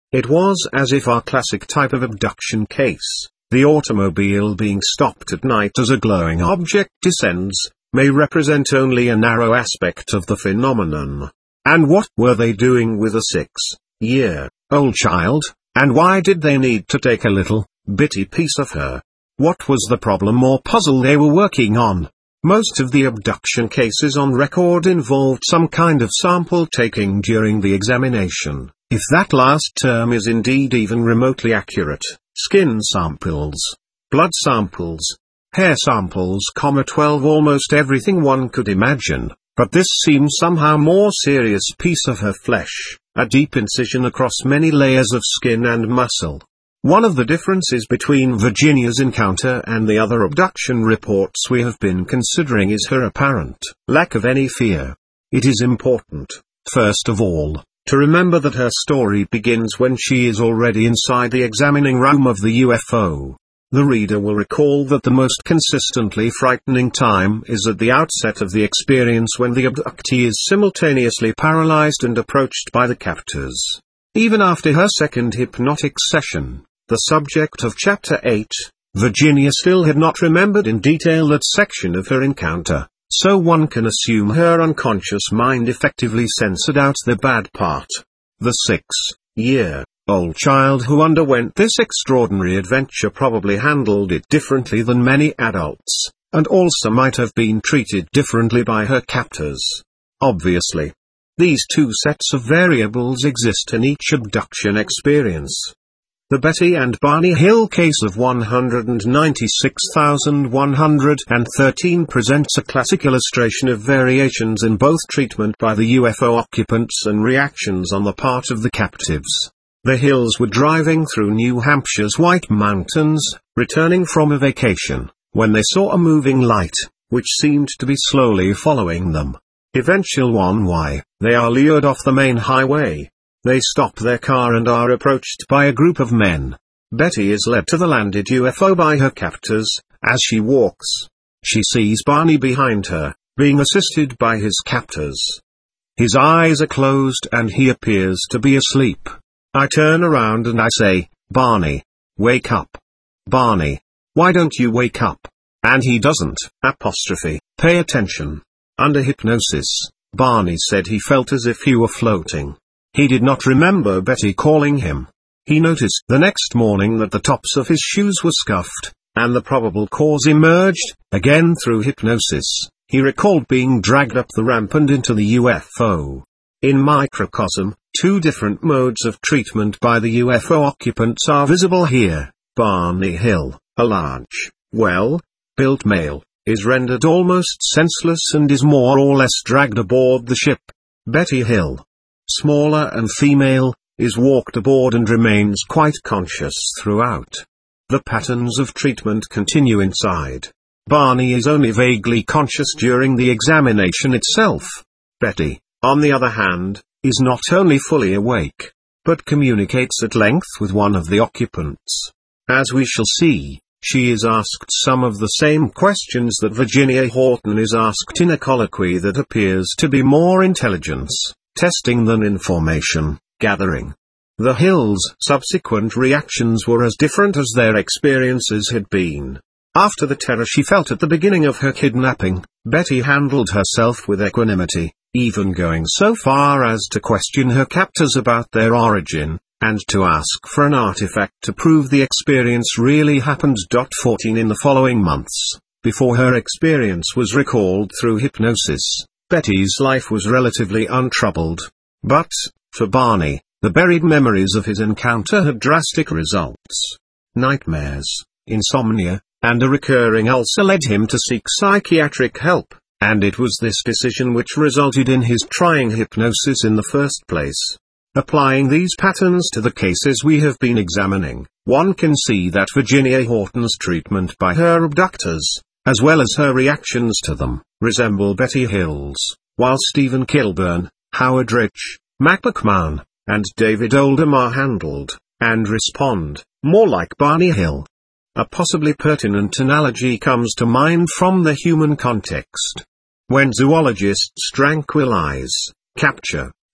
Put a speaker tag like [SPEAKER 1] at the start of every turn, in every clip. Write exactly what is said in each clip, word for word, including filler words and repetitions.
[SPEAKER 1] It was as if our classic type of abduction case, the automobile being stopped at night as a glowing object descends, may represent only a narrow aspect of the phenomenon. And what were they doing with a six-year-old child, and why did they need to take a little, bitty piece of her? What was the problem or puzzle they were working on? Most of the abduction cases on record involved some kind of sample taking during the examination, if that last term is indeed even remotely accurate. Skin samples, blood samples, hair samples, twelve almost everything one could imagine, but this seems somehow more serious. Piece of her flesh, a deep incision across many layers of skin and muscle. One of the differences between Virginia's encounter and the other abduction reports we have been considering is her apparent lack of any fear. It is important, first of all, to remember that her story begins when she is already inside the examining room of the U F O. The reader will recall that the most consistently frightening time is at the outset of the experience, when the abductee is simultaneously paralyzed and approached by the captors. Even after her second hypnotic session, the subject of Chapter eight, Virginia still had not remembered in detail that section of her encounter. So one can assume her unconscious mind effectively censored out the bad part. The six-year-old child who underwent this extraordinary adventure probably handled it differently than many adults, and also might have been treated differently by her captors. Obviously, these two sets of variables exist in each abduction experience. The Betty and Barney Hill case of one hundred ninety-six thousand one hundred thirteen presents a classic illustration of variations in both treatment by the U F O occupants and reactions on the part of the captives. The Hills were driving through New Hampshire's White Mountains, returning from a vacation, when they saw a moving light, which seemed to be slowly following them. Eventually one why, they are lured off the main highway. They stop their car and are approached by a group of men. Betty is led to the landed U F O by her captors. As she walks, she sees Barney behind her, being assisted by his captors. His eyes are closed and he appears to be asleep. I turn around and I say, "Barney, wake up. Barney, why don't you wake up?" And he doesn't. Apostrophe, pay attention. Under hypnosis, Barney said he felt as if he were floating. He did not remember Betty calling him. He noticed the next morning that the tops of his shoes were scuffed, and the probable cause emerged, again through hypnosis. He recalled being dragged up the ramp and into the U F O. In microcosm, two different modes of treatment by the U F O occupants are visible here. Barney Hill, a large, well-built male, is rendered almost senseless and is more or less dragged aboard the ship. Betty Hill, smaller and female, is walked aboard and remains quite conscious throughout. The patterns of treatment continue inside. Barney is only vaguely conscious during the examination itself. Betty, on the other hand, is not only fully awake, but communicates at length with one of the occupants. As we shall see, she is asked some of the same questions that Virginia Horton is asked in a colloquy that appears to be more intelligence testing than information gathering. The Hills' subsequent reactions were as different as their experiences had been. After the terror she felt at the beginning of her kidnapping, Betty handled herself with equanimity, even going so far as to question her captors about their origin, and to ask for an artifact to prove the experience really happened. fourteen In the following months, before her experience was recalled through hypnosis, Betty's life was relatively untroubled. But, for Barney, the buried memories of his encounter had drastic results. Nightmares, insomnia, and a recurring ulcer led him to seek psychiatric help, and it was this decision which resulted in his trying hypnosis in the first place. Applying these patterns to the cases we have been examining, one can see that Virginia Horton's treatment by her abductors, as well as her reactions to them, resemble Betty Hill's, while Stephen Kilburn, Howard Rich, Mac McMahon, and David Oldham are handled, and respond, more like Barney Hill. A possibly pertinent analogy comes to mind from the human context. When zoologists tranquilize, capture,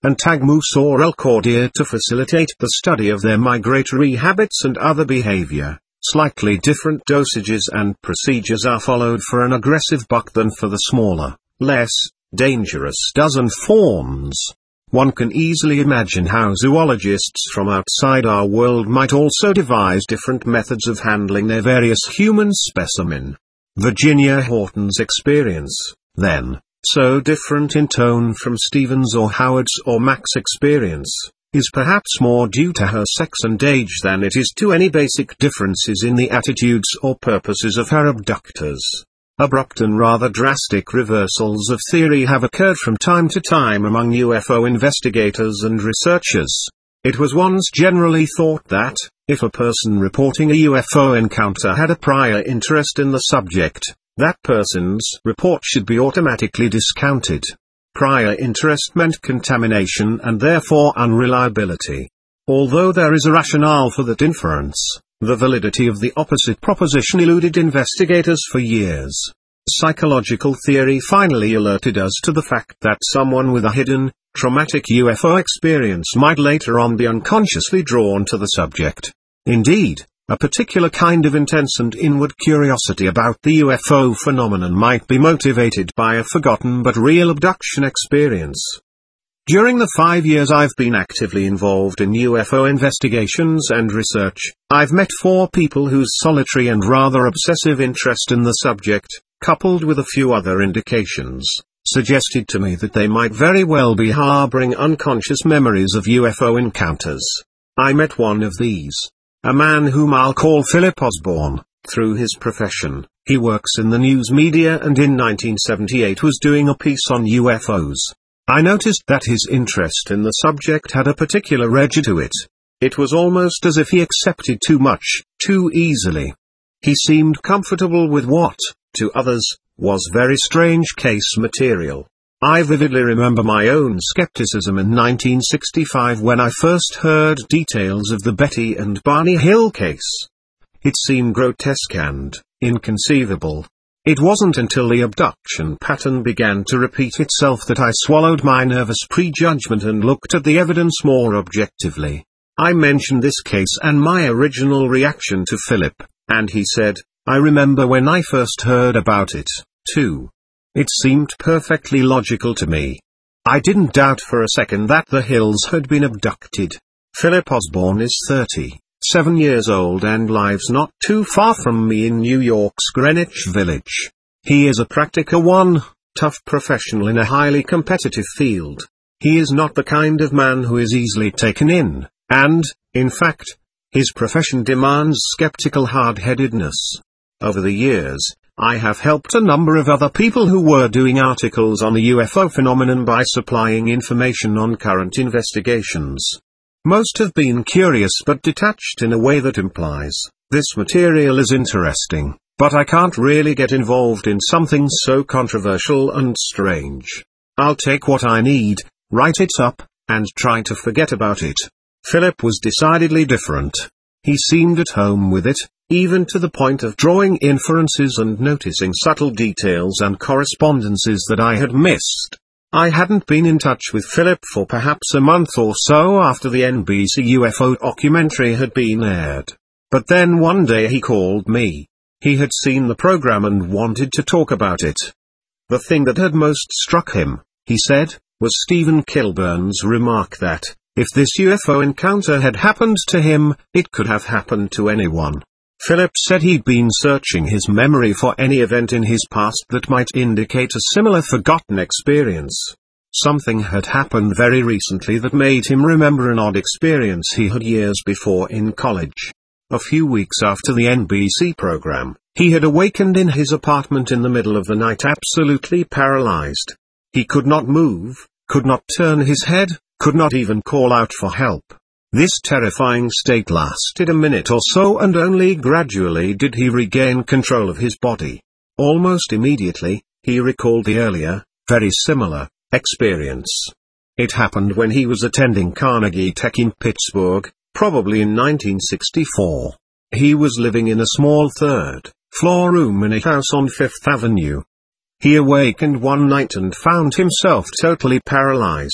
[SPEAKER 1] and tag moose or elk or deer to facilitate the study of their migratory habits and other behavior. Slightly different dosages and procedures are followed for an aggressive buck than for the smaller, less dangerous dozen fawns. One can easily imagine how zoologists from outside our world might also devise different methods of handling their various human specimen. Virginia Horton's experience, then, so different in tone from Stephen's or Howard's or Mac's experience, is perhaps more due to her sex and age than it is to any basic differences in the attitudes or purposes of her abductors. Abrupt and rather drastic reversals of theory have occurred from time to time among U F O investigators and researchers. It was once generally thought that, if a person reporting a U F O encounter had a prior interest in the subject, that person's report should be automatically discounted. Prior interest meant contamination and therefore unreliability. Although there is a rationale for that inference, the validity of the opposite proposition eluded investigators for years. Psychological theory finally alerted us to the fact that someone with a hidden, traumatic U F O experience might later on be unconsciously drawn to the subject. Indeed, a particular kind of intense and inward curiosity about the U F O phenomenon might be motivated by a forgotten but real abduction experience. During the five years I've been actively involved in U F O investigations and research, I've met four people whose solitary and rather obsessive interest in the subject, coupled with a few other indications, suggested to me that they might very well be harboring unconscious memories of U F O encounters. I met one of these. A man whom I'll call Philip Osborne, through his profession. He works in the news media and in nineteen seventy-eight was doing a piece on U F Os. I noticed that his interest in the subject had a particular edge to it. It was almost as if he accepted too much, too easily. He seemed comfortable with what, to others, was very strange case material. I vividly remember my own skepticism in nineteen sixty-five when I first heard details of the Betty and Barney Hill case. It seemed grotesque and inconceivable. It wasn't until the abduction pattern began to repeat itself that I swallowed my nervous prejudgment and looked at the evidence more objectively. I mentioned this case and my original reaction to Philip, and he said, "I remember when I first heard about it, too. It seemed perfectly logical to me. I didn't doubt for a second that the Hills had been abducted." Philip Osborne is thirty-seven years old and lives not too far from me in New York's Greenwich Village. He is a practical one, tough professional in a highly competitive field. He is not the kind of man who is easily taken in, and, in fact, his profession demands skeptical hard-headedness. Over the years, I have helped a number of other people who were doing articles on the U F O phenomenon by supplying information on current investigations. Most have been curious but detached in a way that implies, this material is interesting, but I can't really get involved in something so controversial and strange. I'll take what I need, write it up, and try to forget about it. Philip was decidedly different. He seemed at home with it, even to the point of drawing inferences and noticing subtle details and correspondences that I had missed. I hadn't been in touch with Philip for perhaps a month or so after the N B C U F O documentary had been aired. But then one day he called me. He had seen the program and wanted to talk about it. The thing that had most struck him, he said, was Stephen Kilburn's remark that, if this U F O encounter had happened to him, it could have happened to anyone. Philip said he'd been searching his memory for any event in his past that might indicate a similar forgotten experience. Something had happened very recently that made him remember an odd experience he had years before in college. A few weeks after the N B C program, he had awakened in his apartment in the middle of the night absolutely paralyzed. He could not move, could not turn his head, could not even call out for help. This terrifying state lasted a minute or so and only gradually did he regain control of his body. Almost immediately, he recalled the earlier, very similar, experience. It happened when he was attending Carnegie Tech in Pittsburgh, probably in nineteen sixty-four. He was living in a small third-floor room in a house on Fifth Avenue. He awakened one night and found himself totally paralyzed.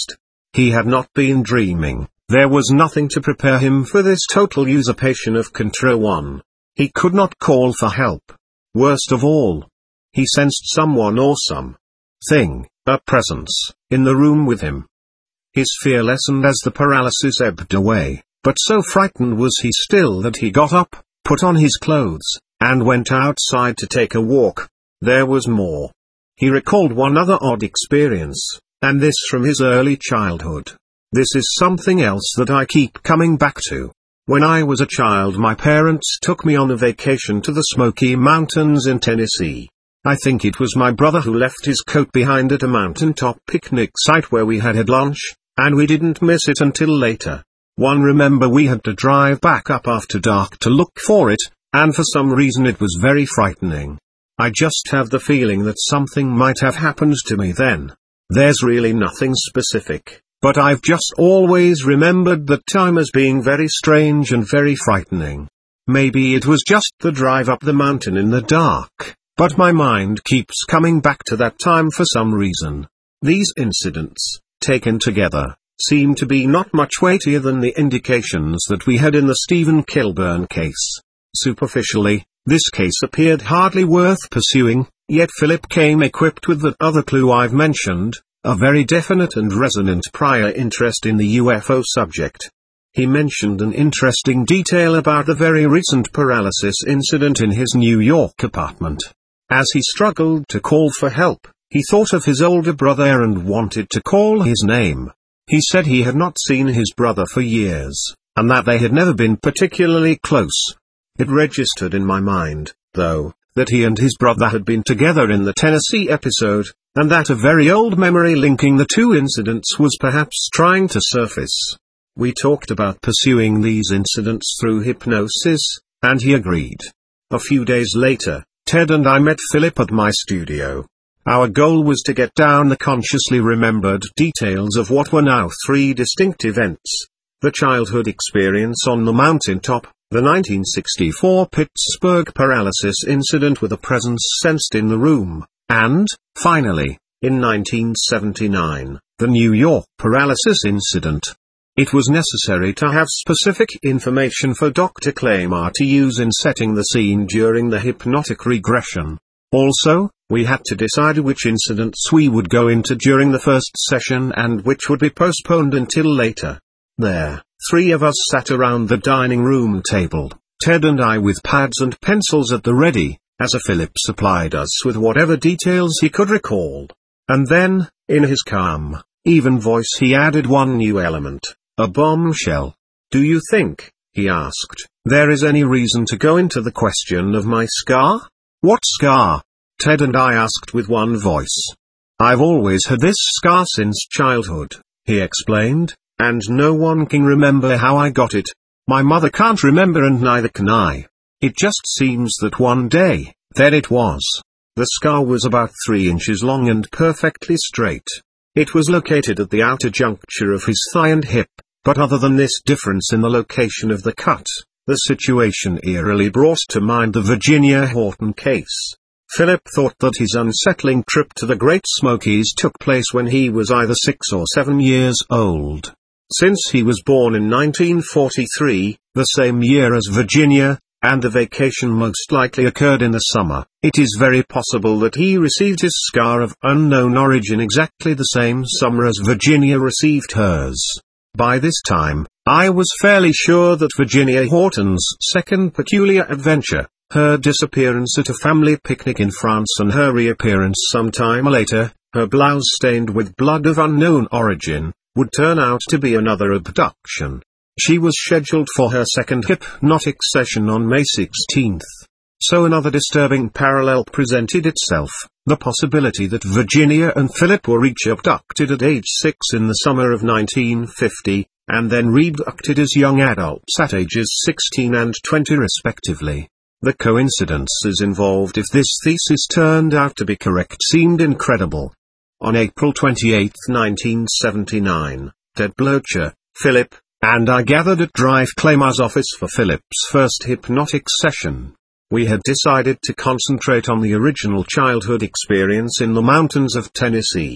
[SPEAKER 1] He had not been dreaming. There was nothing to prepare him for this total usurpation of control. He could not call for help. Worst of all, he sensed someone or some thing, a presence, in the room with him. His fear lessened as the paralysis ebbed away, but so frightened was he still that he got up, put on his clothes, and went outside to take a walk. There was more. He recalled one other odd experience, and this from his early childhood. This is something else that I keep coming back to. When I was a child, my parents took me on a vacation to the Smoky Mountains in Tennessee. I think it was my brother who left his coat behind at a mountaintop picnic site where we had had lunch, and we didn't miss it until later. One remember we had to drive back up after dark to look for it, and for some reason it was very frightening. I just have the feeling that something might have happened to me then. There's really nothing specific, but I've just always remembered that time as being very strange and very frightening. Maybe it was just the drive up the mountain in the dark, but my mind keeps coming back to that time for some reason. These incidents, taken together, seem to be not much weightier than the indications that we had in the Stephen Kilburn case. Superficially, this case appeared hardly worth pursuing, yet Philip came equipped with that other clue I've mentioned, a very definite and resonant prior interest in the U F O subject. He mentioned an interesting detail about the very recent paralysis incident in his New York apartment. As he struggled to call for help, he thought of his older brother and wanted to call his name. He said he had not seen his brother for years, and that they had never been particularly close. It registered in my mind, though, that he and his brother had been together in the Tennessee episode, and that a very old memory linking the two incidents was perhaps trying to surface. We talked about pursuing these incidents through hypnosis, and he agreed. A few days later, Ted and I met Philip at my studio. Our goal was to get down the consciously remembered details of what were now three distinct events: the childhood experience on the mountaintop, the nineteen sixty-four Pittsburgh paralysis incident with a presence sensed in the room, and, finally, in nineteen seventy-nine, the New York paralysis incident. It was necessary to have specific information for Doctor Claymore to use in setting the scene during the hypnotic regression. Also, we had to decide which incidents we would go into during the first session and which would be postponed until later. There, three of us sat around the dining room table, Ted and I with pads and pencils at the ready, as Philip supplied us with whatever details he could recall. And then, in his calm, even voice, he added one new element, a bombshell. "Do you think," he asked, "there is any reason to go into the question of my scar?" "What scar?" Ted and I asked with one voice. "I've always had this scar since childhood," he explained, "and no one can remember how I got it. My mother can't remember and neither can I. It just seems that one day, there it was. The scar was about three inches long and perfectly straight. It was located at the outer juncture of his thigh and hip, but other than this difference in the location of the cut, the situation eerily brought to mind the Virginia Horton case." Philip thought that his unsettling trip to the Great Smokies took place when he was either six or seven years old. Since he was born in nineteen forty-three, the same year as Virginia, and the vacation most likely occurred in the summer, it is very possible that he received his scar of unknown origin exactly the same summer as Virginia received hers. By this time, I was fairly sure that Virginia Horton's second peculiar adventure, her disappearance at a family picnic in France and her reappearance some time later, her blouse stained with blood of unknown origin, would turn out to be another abduction. She was scheduled for her second hypnotic session on May sixteenth. So another disturbing parallel presented itself, the possibility that Virginia and Philip were each abducted at age six in the summer of nineteen fifty, and then reabducted as young adults at ages sixteen and twenty respectively. The coincidences involved, if this thesis turned out to be correct, seemed incredible. On April twenty-eighth, nineteen seventy-nine, Ted Blocher, Philip, and I gathered at Drive Claymore's office for Philip's first hypnotic session. We had decided to concentrate on the original childhood experience in the mountains of Tennessee.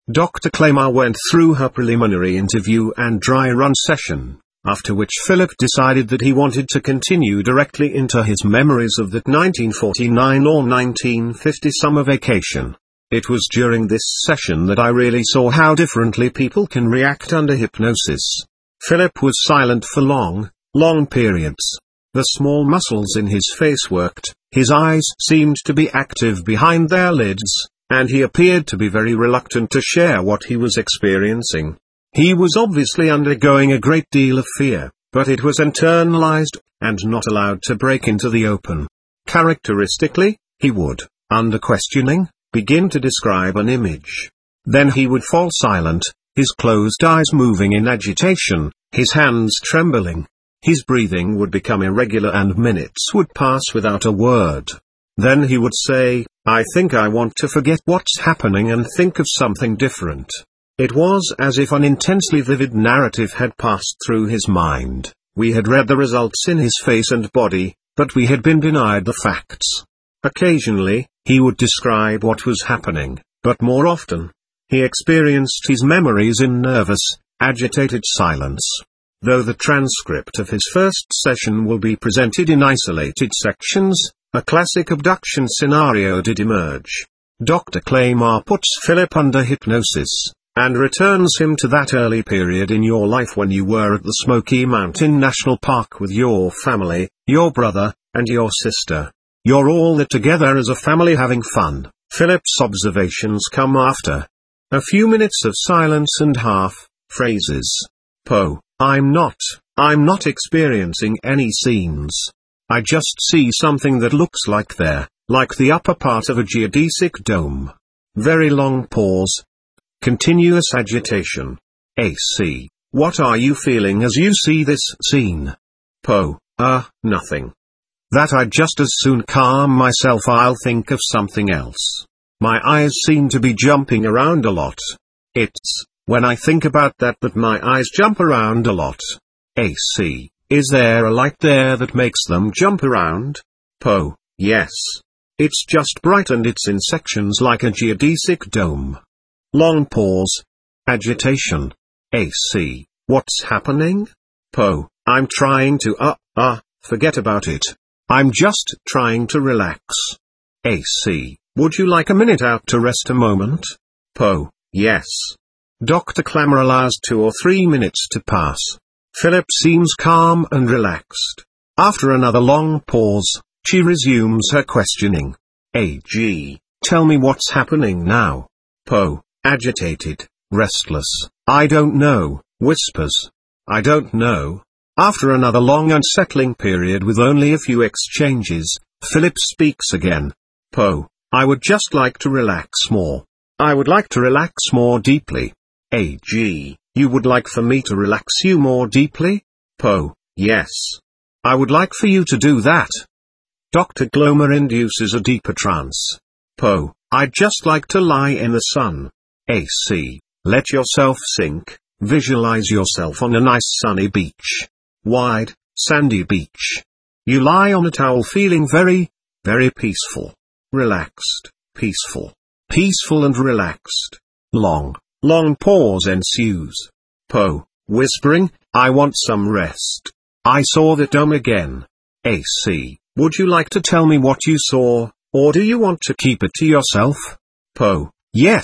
[SPEAKER 1] Doctor Claymore went through her preliminary interview and dry run session, after which Philip decided that he wanted to continue directly into his memories of that nineteen forty-nine or nineteen fifty summer vacation. It was during this session that I really saw how differently people can react under hypnosis. Philip was silent for long, long periods. The small muscles in his face worked, his eyes seemed to be active behind their lids, and he appeared to be very reluctant to share what he was experiencing. He was obviously undergoing a great deal of fear, but it was internalized, and not allowed to break into the open. Characteristically, he would, under questioning, begin to describe an image. Then he would fall silent, his closed eyes moving in agitation, his hands trembling. His breathing would become irregular and minutes would pass without a word. Then he would say, "I think I want to forget what's happening and think of something different." It was as if an intensely vivid narrative had passed through his mind. We had read the results in his face and body, but we had been denied the facts. Occasionally, he would describe what was happening, but more often, he experienced his memories in nervous, agitated silence. Though the transcript of his first session will be presented in isolated sections, a classic abduction scenario did emerge. Doctor Claymore puts Philip under hypnosis, and returns him to that early period in your life when you were at the Smoky Mountain National Park with your family, your brother, and your sister. You're all there together as a family having fun. Philip's observations come after a few minutes of silence and half-phrases. Poe, I'm not, I'm not experiencing any scenes. I just see something that looks like there, like the upper part of a geodesic dome. Very long pause. Continuous agitation. A C. What are you feeling as you see this scene? Poe, uh, nothing. That I'd just as soon calm myself. I'll think of something else. My eyes seem to be jumping around a lot. It's when I think about that that my eyes jump around a lot. A C. Is there a light there that makes them jump around? Poe, yes. It's just bright and it's in sections like a geodesic dome. Long pause. Agitation. A C. What's happening? Poe, I'm trying to uh, uh, forget about it. I'm just trying to relax. A C. Would you like a minute out to rest a moment? Poe, yes. Doctor Claymore allows two or three minutes to pass. Philip seems calm and relaxed. After another long pause, she resumes her questioning. A G. Tell me what's happening now. Poe, agitated, restless. I don't know, whispers. I don't know. After another long unsettling period with only a few exchanges, Philip speaks again. Poe, I would just like to relax more. I would like to relax more deeply. A G. You would like for me to relax you more deeply? Poe, yes. I would like for you to do that. Doctor Claymore induces a deeper trance. Poe, I'd just like to lie in the sun. A C. Let yourself sink, visualize yourself on a nice sunny beach. Wide, sandy beach. You lie on a towel feeling very, very peaceful. Relaxed, peaceful. Peaceful and relaxed. Long, long pause ensues. Poe, whispering, I want some rest. I saw the dome again. A C. Would you like to tell me what you saw, or do you want to keep it to yourself? Poe, yes,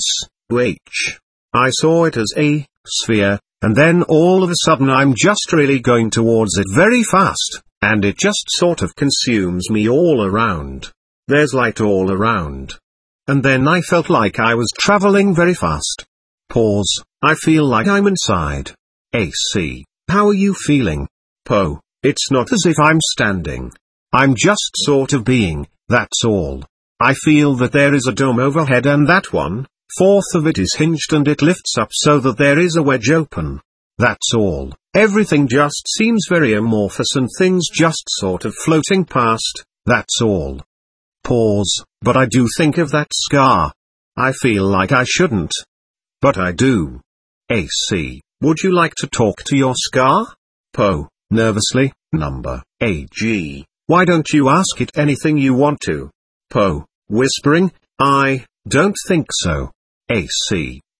[SPEAKER 1] H. I saw it as a sphere, and then all of a sudden I'm just really going towards it very fast, and it just sort of consumes me all around. There's light all around. And then I felt like I was traveling very fast. Pause. I feel like I'm inside. A C. How are you feeling? Poe, it's not as if I'm standing. I'm just sort of being, that's all. I feel that there is a dome overhead and that one fourth of it is hinged and it lifts up so that there is a wedge open. That's all. Everything just seems very amorphous and things just sort of floating past, that's all. Pause. But I do think of that scar. I feel like I shouldn't. But I do. A C. Would you like to talk to your scar? Poe, nervously, number. A G. Why don't you ask it anything you want to? Poe, whispering, I don't think so. A C.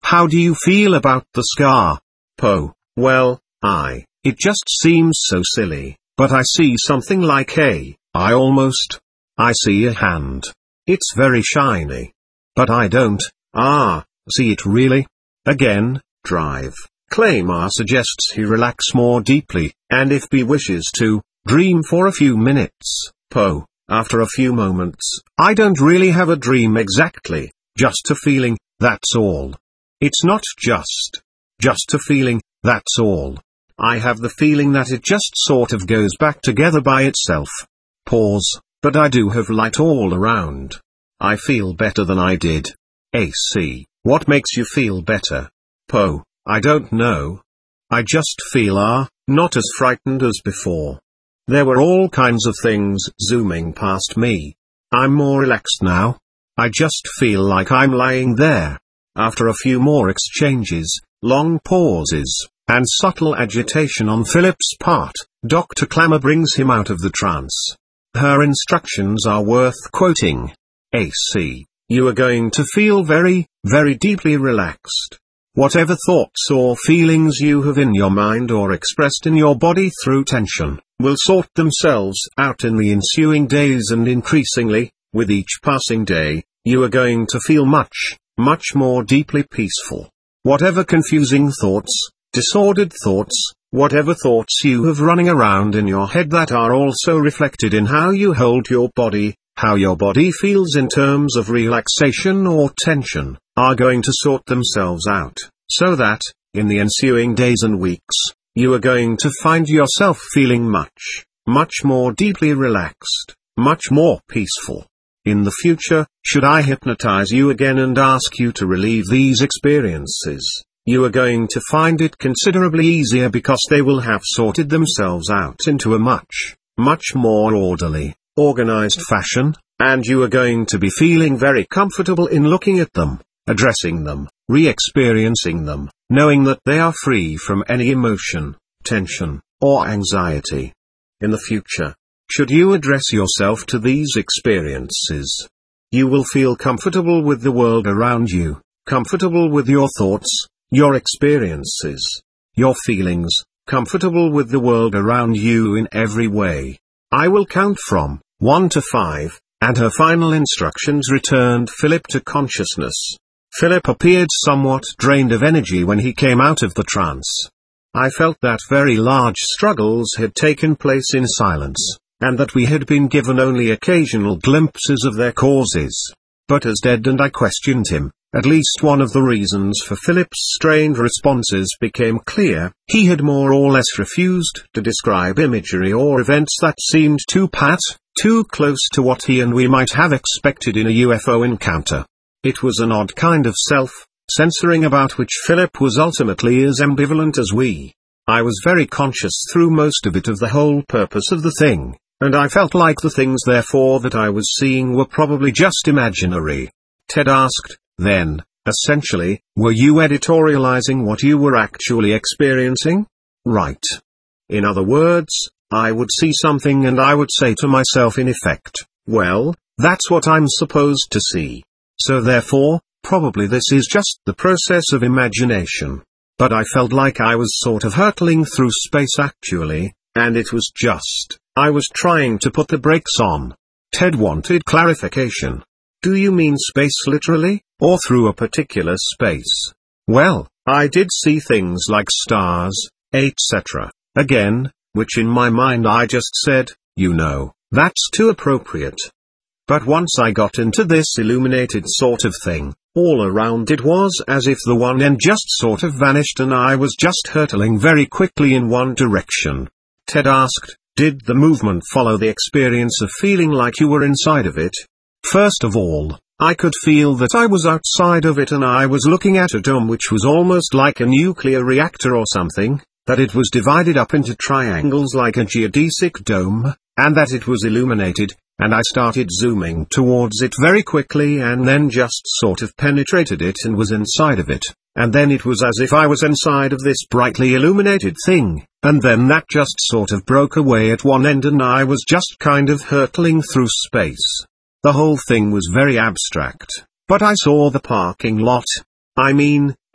[SPEAKER 1] How do you feel about the scar? Po, well, I, it just seems so silly, but I see something like a, I almost, I see a hand. It's very shiny. But I don't, ah, see it really. Again, drive. Claim R suggests he relax more deeply, and if B wishes to, dream for a few minutes. Po, after a few moments, I don't really have a dream exactly, just a feeling, that's all. It's not just, just a feeling, that's all. I have the feeling that it just sort of goes back together by itself. Pause, but I do have light all around. I feel better than I did. A C, what makes you feel better? Po, I don't know. I just feel ah, not as frightened as before. There were all kinds of things zooming past me. I'm more relaxed now. I just feel like I'm lying there. After a few more exchanges, long pauses, and subtle agitation on Philip's part, Doctor Clammer brings him out of the trance. Her instructions are worth quoting. A C, you are going to feel very, very deeply relaxed. Whatever thoughts or feelings you have in your mind or expressed in your body through tension, will sort themselves out in the ensuing days, and increasingly, with each passing day, you are going to feel much, much more deeply peaceful. Whatever confusing thoughts, disordered thoughts, whatever thoughts you have running around in your head that are also reflected in how you hold your body, how your body feels in terms of relaxation or tension, are going to sort themselves out, so that, in the ensuing days and weeks, you are going to find yourself feeling much, much more deeply relaxed, much more peaceful. In the future, should I hypnotize you again and ask you to relieve these experiences, you are going to find it considerably easier because they will have sorted themselves out into a much, much more orderly, organized fashion, and you are going to be feeling very comfortable in looking at them, addressing them, re-experiencing them, knowing that they are free from any emotion, tension, or anxiety. In the future, should you address yourself to these experiences, you will feel comfortable with the world around you, comfortable with your thoughts, your experiences, your feelings, comfortable with the world around you in every way. I will count from one to five, and her final instructions returned Philip to consciousness. Philip appeared somewhat drained of energy when he came out of the trance. I felt that very large struggles had taken place in silence, and that we had been given only occasional glimpses of their causes. But as Ted and I questioned him, at least one of the reasons for Philip's strained responses became clear. He had more or less refused to describe imagery or events that seemed too pat, too close to what he and we might have expected in a U F O encounter. It was an odd kind of self-censoring about which Philip was ultimately as ambivalent as we. I was very conscious through most of it of the whole purpose of the thing, and I felt like the things therefore that I was seeing were probably just imaginary. Ted asked, then, essentially, were you editorializing what you were actually experiencing? Right. In other words, I would see something and I would say to myself in effect, well, that's what I'm supposed to see. So therefore, probably this is just the process of imagination. But I felt like I was sort of hurtling through space actually, and it was just, I was trying to put the brakes on. Ted wanted clarification. Do you mean space literally, or through a particular space? Well, I did see things like stars, et cetera, again, which in my mind I just said, you know, that's too appropriate. But once I got into this illuminated sort of thing, all around it was as if the one end just sort of vanished and I was just hurtling very quickly in one direction. Ted asked, did the movement follow the experience of feeling like you were inside of it? First of all, I could feel that I was outside of it and I was looking at a dome which was almost like a nuclear reactor or something, that it was divided up into triangles like a geodesic dome, and that it was illuminated, and I started zooming towards it very quickly and then just sort of penetrated it and was inside of it, and then it was as if I was inside of this brightly illuminated thing, and then that just sort of broke away at one end and I was just kind of hurtling through space. The whole thing was very abstract, but I saw the parking lot. I mean,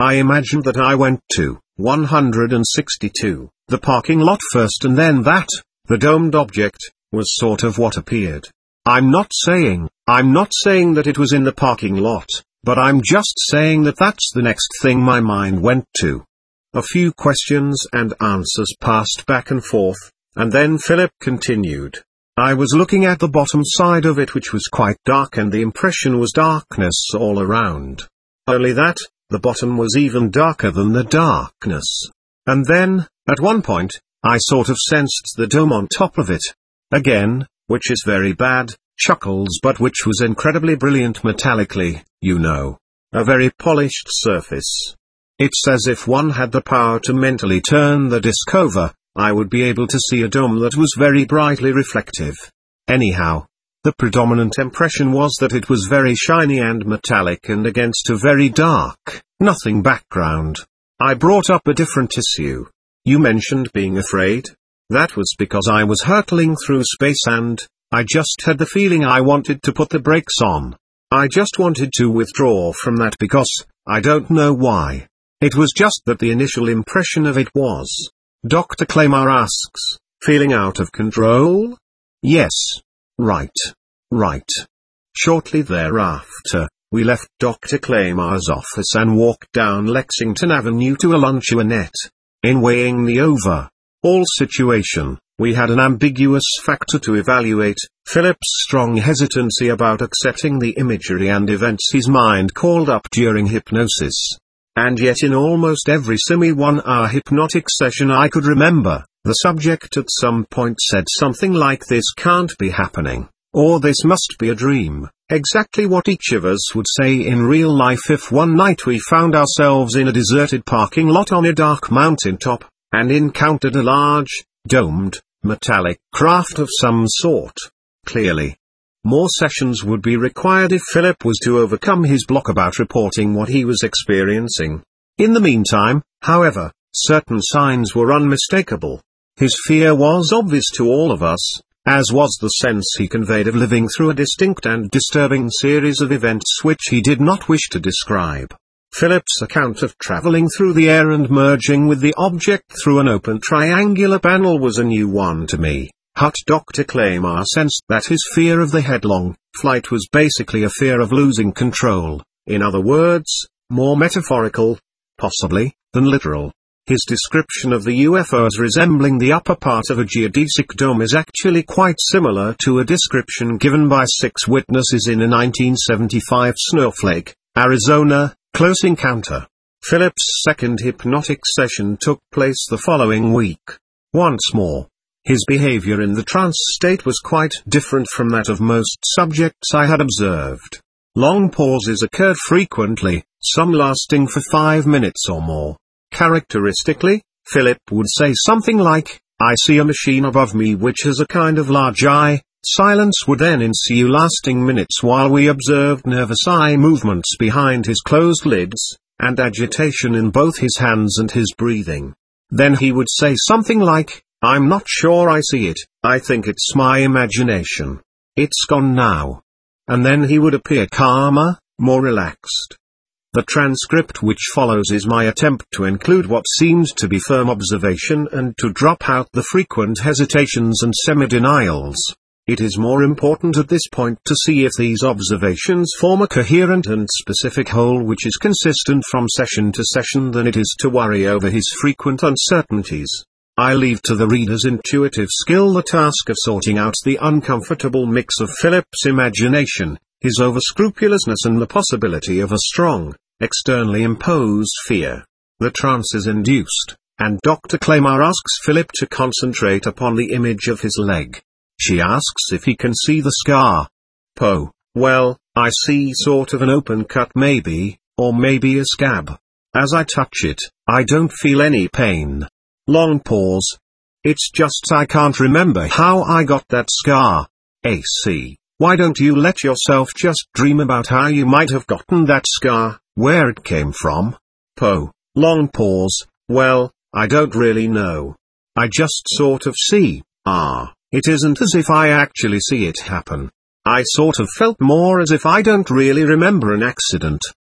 [SPEAKER 1] I imagined that I went to one hundred sixty-two, the parking lot first, and then that, the domed object, was sort of what appeared. I'm not saying, I'm not saying that it was in the parking lot, but I'm just saying that that's the next thing my mind went to. A few questions and answers passed back and forth, and then Philip continued. I was looking at the bottom side of it, which was quite dark, and the impression was darkness all around. Only that, the bottom was even darker than the darkness. And then, at one point, I sort of sensed the dome on top of it. Again, which is very bad, chuckles, but which was incredibly brilliant metallically, you know. A very polished surface. It's as if one had the power to mentally turn the disc over. I would be able to see a dome that was very brightly reflective. Anyhow, the predominant impression was that it was very shiny and metallic and against a very dark, nothing background. I brought up a different issue. You mentioned being afraid. That was because I was hurtling through space and, I just had the feeling I wanted to put the brakes on. I just wanted to withdraw from that because, I don't know why. It was just that the initial impression of it was. Doctor Claymore asks, feeling out of control? Yes. Right. Right. Shortly thereafter, we left Doctor Claymore's office and walked down Lexington Avenue to a luncheonette. In weighing the overall situation, we had an ambiguous factor to evaluate, Philip's strong hesitancy about accepting the imagery and events his mind called up during hypnosis. And yet in almost every semi one-hour hypnotic session I could remember, the subject at some point said something like "this can't be happening," or "this must be a dream," exactly what each of us would say in real life if one night we found ourselves in a deserted parking lot on a dark mountaintop, and encountered a large, domed, metallic craft of some sort. Clearly, more sessions would be required if Philip was to overcome his block about reporting what he was experiencing. In the meantime, however, certain signs were unmistakable. His fear was obvious to all of us, as was the sense he conveyed of living through a distinct and disturbing series of events which he did not wish to describe. Philip's account of traveling through the air and merging with the object through an open triangular panel was a new one to me. But Doctor Claymore sensed that his fear of the headlong flight was basically a fear of losing control, in other words, more metaphorical, possibly, than literal. His description of the U F O as resembling the upper part of a geodesic dome is actually quite similar to a description given by six witnesses in a nineteen seventy-five Snowflake, Arizona, close encounter. Philip's second hypnotic session took place the following week. Once more, his behavior in the trance state was quite different from that of most subjects I had observed. Long pauses occurred frequently, some lasting for five minutes or more. Characteristically, Philip would say something like, "I see a machine above me which has a kind of large eye." Silence would then ensue, lasting minutes, while we observed nervous eye movements behind his closed lids, and agitation in both his hands and his breathing. Then he would say something like, "I'm not sure I see it, I think it's my imagination. It's gone now." And then he would appear calmer, more relaxed. The transcript which follows is my attempt to include what seemed to be firm observation and to drop out the frequent hesitations and semi-denials. It is more important at this point to see if these observations form a coherent and specific whole which is consistent from session to session than it is to worry over his frequent uncertainties. I leave to the reader's intuitive skill the task of sorting out the uncomfortable mix of Philip's imagination, his overscrupulousness, and the possibility of a strong, externally imposed fear. The trance is induced, and Doctor Claymore asks Philip to concentrate upon the image of his leg. She asks if he can see the scar. "Oh, well, I see sort of an open cut maybe, or maybe a scab. As I touch it, I don't feel any pain." Long pause. "It's just I can't remember how I got that scar. A C, why don't you let yourself just dream about how you might have gotten that scar, where it came from?" Oh, long pause. "Well, I don't really know. I just sort of see, ah. It isn't as if I actually see it happen. I sort of felt more as if I don't really remember an accident,